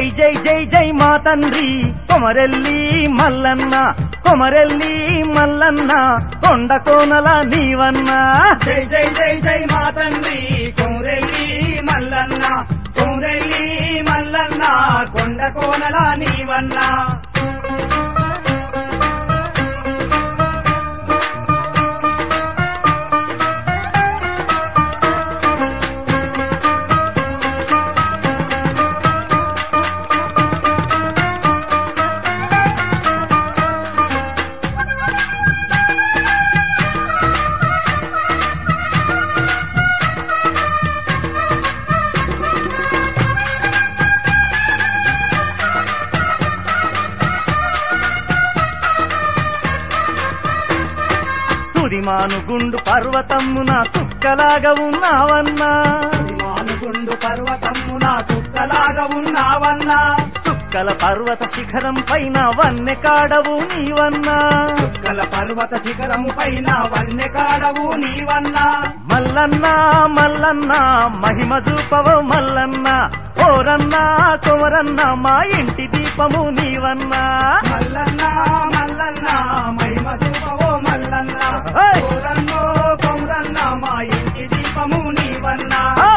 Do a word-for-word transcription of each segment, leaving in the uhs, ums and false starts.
జై జై జై జై మా తండ్రి కొమరెల్లి మల్లన్న కొమరెల్లి మల్లన్న కొండ కోనల నీవన్నా జై జై జై జై మా తండ్రి కొమరెల్లి మల్లన్న కొమరెల్లి మల్లన్న కొండ కోనల నీవన్నా మానుగుండు పర్వతమ్మున సుక్కలాగా ఉన్నావన్నా మానుగుండు పర్వతమ్మున సుక్కలాగా ఉన్నావన్నా సుక్కల పర్వత శిఖరం పైన వన్నె కాడవు నీవన్నా సుక్కల పర్వత శిఖరం పైన వన్నె కాడవు నీవన్నా మల్లన్న మల్లన్న మహిమ చూపవు మల్లన్న ఓరన్న కొమరన్న మా ఇంటి దీపము నీవన్నా మల్లన్న మల్లన్న మహిమ చూపవో మల్లన్న ఓరన్నో కొమరన్న మా ఇంటి దీపము నీవన్నా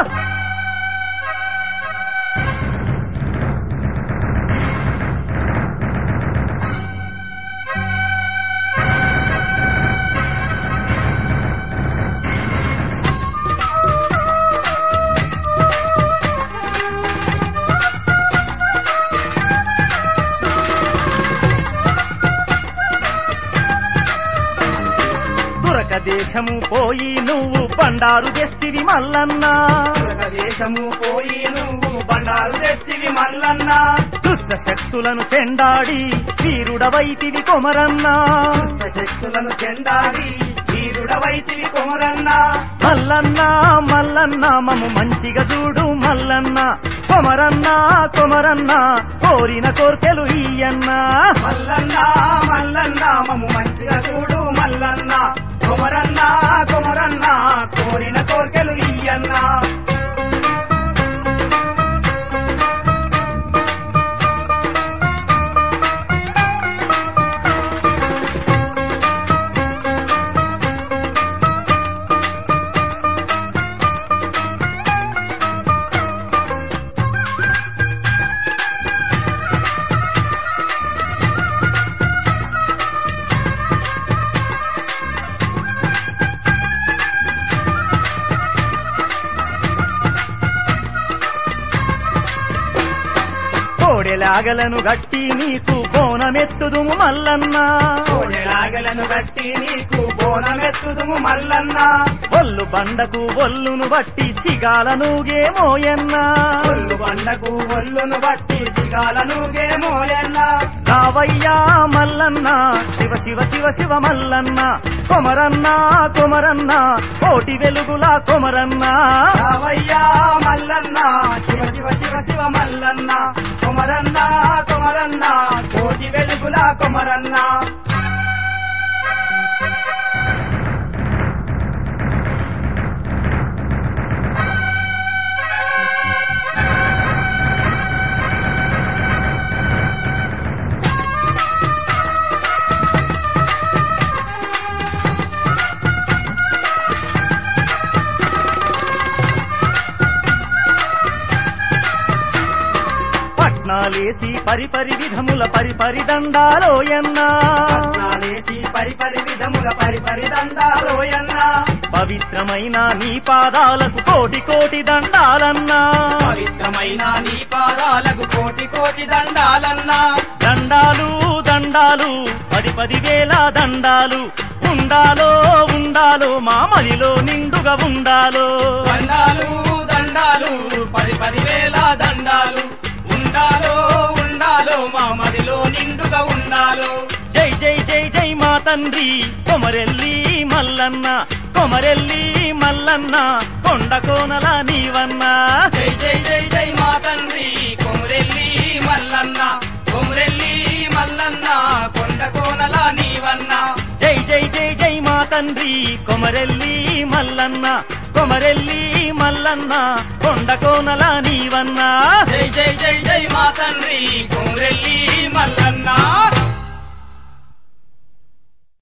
దేశము పోయి నువ్వు బండారు తెస్తివి మల్లన్న దేశము పోయి నువ్వు బండారు తెస్తివి మల్లన్న దుష్ట శక్తులను చెండాడి వీరుడవైతివి కొమరన్న దుష్ట శక్తులను చెండాడి వీరుడవైతివి కొమరన్న మల్లన్న మల్లన్న మము మంచిగా చూడు మల్లన్న కొమరన్న కొమరన్న కోరిన కోర్కెలు ఈయన్న మల్లన్న మల్లన్న మము మంచిగా చూడు మల్లన్న కొమరన్న కొమరన్న కోరిన కోర్కెలు ఇయ్యన్న కోడెలాగలను గట్టి నీకు బోనమెత్తుదుము మల్లన్న కోడెలాగలను గట్టి నీకు బోనమెత్తుదుము మల్లన్న ఒల్లు బండకు ఒల్లును బట్టి సిగాలనుగే మోయన్న ఒల్లు బండకు ఒల్లును బట్టి సిగాలనుగే మోయన్న రావయ్యా మల్లన్న శివ శివ శివ శివ మల్లన్న కొమరన్న కొమరన్న కోటి వెలుగులా కొమరన్న రావయ్యా మల్లన్న శివ శివ శివ శివ మల్లన్న కొమరన్న కొమరన్న కోటి వెలుగులా కొమరన్న పట్నాలేసి పరిపరి విధముల పరిపరి దండాలోయన్నా పట్నాలేసి పరిపరి విధముల పరిపరి దండాలోయన్నా పవిత్రమైన నీ పాదాలకు కోటి కోటి దండాలన్నా పవిత్రమైన నీ పాదాలకు కోటి కోటి దండాలన్నా దండాలు దండాలు పది పది వేల దండాలు ఉండాలో ఉండాలో మా మదిలో నిండుగా ఉండాలో దండాలు దండాలు పది పది వేల దండాలు ఉండాలో ఉండాలో మా మదిలో నిండుగా ఉండాలో జై జై జై జై మా తండ్రి కొమరెల్లి మల్లన్న కొమరెల్లి మల్లన్న కొండ కోనల నీవన్నా జై జై జై జై మా తండ్రి కొమరెల్లి మల్లన్న కొమరెల్లి మల్లన్న కొండ కోనల నీవన్నా జై జై జై జై మా తండ్రి కొమరెల్లి మల్లన్న కొమరెల్లి మల్లన్న కొండ కోనల నీవన్నా జై జై జై జై మా తండ్రి కొమరెల్లి మల్లన్న